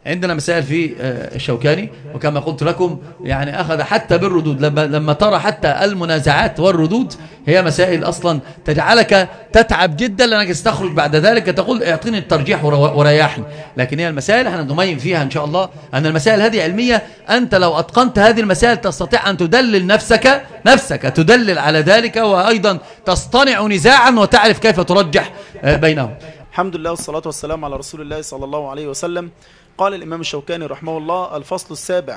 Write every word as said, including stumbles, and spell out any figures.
عندنا مسائل في الشوكاني، وكما قلت لكم يعني أخذ حتى بالردود، لما, لما ترى حتى المنازعات والردود هي مسائل أصلا تجعلك تتعب جدا، لأنك تستخرج بعد ذلك تقول اعطيني الترجيح وريحني. لكن هي المسائل احنا نميز فيها إن شاء الله أن المسائل هذه علمية، أنت لو أتقنت هذه المسائل تستطيع أن تدلل نفسك نفسك تدلل على ذلك، وأيضا تصطنع نزاعا وتعرف كيف ترجح بينهم. الحمد لله والصلاة والسلام على رسول الله صلى الله عليه وسلم. قال الإمام الشوكاني رحمه الله: الفصل السابع